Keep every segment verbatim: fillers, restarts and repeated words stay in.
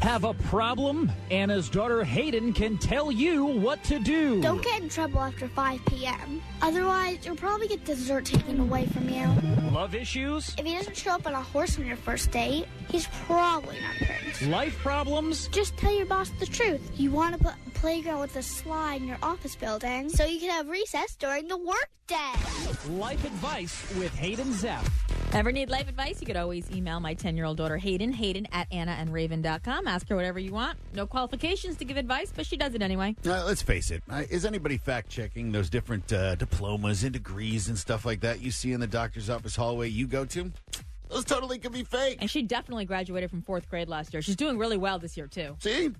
Have a problem? Anna's daughter Hayden can tell you what to do. Don't get in trouble after five p.m. Otherwise, you'll probably get dessert taken away from you. Love issues? If he doesn't show up on a horse on your first date, he's probably not Prince. Life problems? Just tell your boss the truth. You want to put a playground with a slide in your office building so you can have recess during the workday. Life advice with Hayden Zeff. Ever need life advice? You could always email my ten-year-old daughter, Hayden, Hayden at anna and raven dot com. Ask her whatever you want. No qualifications to give advice, but she does it anyway. Uh, let's face it. Uh, is anybody fact-checking those different uh, diplomas and degrees and stuff like that you see in the doctor's office hallway you go to? Those totally could be fake. And she definitely graduated from fourth grade last year. She's doing really well this year, too. See?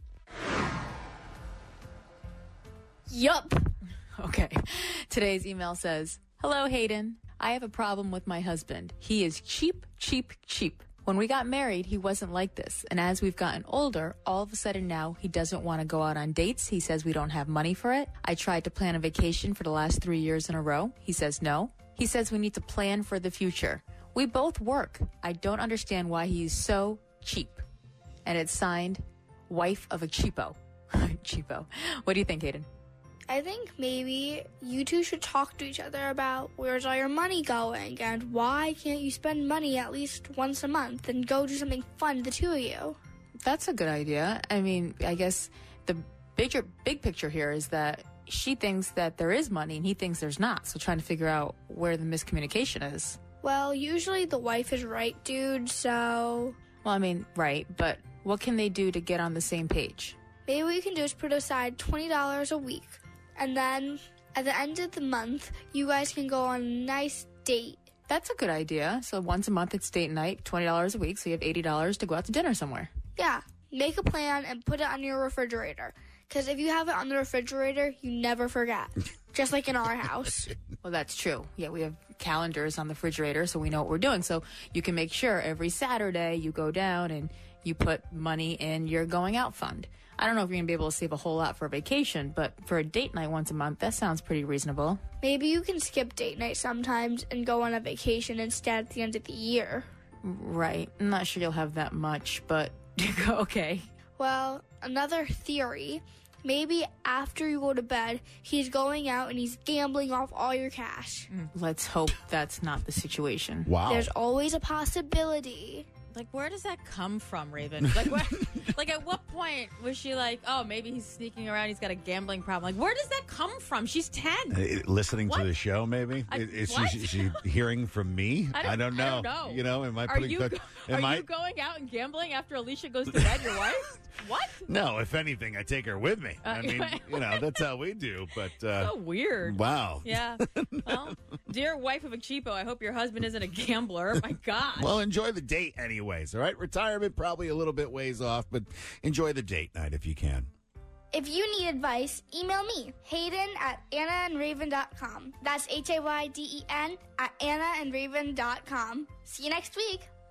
Yup. Okay. Today's email says, "Hello, Hayden. I have a problem with my husband. He is cheap, cheap, cheap. When we got married, he wasn't like this. And as we've gotten older, all of a sudden now he doesn't want to go out on dates. He says we don't have money for it. I tried to plan a vacation for the last three years in a row. He says no. He says we need to plan for the future. We both work. I don't understand why he's so cheap." And it's signed, wife of a cheapo. Cheapo. What do you think, Hayden? I think maybe you two should talk to each other about where's all your money going and why can't you spend money at least once a month and go do something fun, the two of you. That's a good idea. I mean, I guess the bigger, big picture here is that she thinks that there is money and he thinks there's not. So trying to figure out where the miscommunication is. Well, usually the wife is right, dude, so... Well, I mean, right, but what can they do to get on the same page? Maybe what you can do is put aside twenty dollars a week. And then at the end of the month, you guys can go on a nice date. That's a good idea. So once a month it's date night, twenty dollars a week, so you have eighty dollars to go out to dinner somewhere. Yeah, make a plan and put it on your refrigerator. Because if you have it on the refrigerator, you never forget. Just like in our house. Well, that's true. Yeah, we have calendars on the refrigerator, so we know what we're doing. So you can make sure every Saturday you go down and you put money in your going out fund. I don't know if you're going to be able to save a whole lot for a vacation, but for a date night once a month, that sounds pretty reasonable. Maybe you can skip date night sometimes and go on a vacation instead at the end of the year. Right. I'm not sure you'll have that much, but okay. Well, another theory, maybe after you go to bed, he's going out and he's gambling off all your cash. Let's hope that's not the situation. Wow. There's always a possibility. Like, where does that come from, Raven? Like, where, like, at what point was she like, oh, maybe he's sneaking around, he's got a gambling problem? Like, where does that come from? She's ten. Uh, listening What? to the show, maybe? I- is what? she, is she hearing from me? I don't- I don't know. I don't know. You know, am I Are putting... you, the- go- am are I, you going out and gambling after Alicia goes to bed, your wife? What? No, if anything, I take her with me. Uh, I mean, you know, that's how we do, but... Uh, So weird. wow. Yeah. Well, dear wife of a cheapo, I hope your husband isn't a gambler. My gosh. Well, enjoy the date anyways, all right? Retirement probably a little bit ways off, but enjoy the date night if you can. If you need advice, email me, Hayden at anna and raven dot com. That's H A Y D E N at anna and raven dot com. See you next week.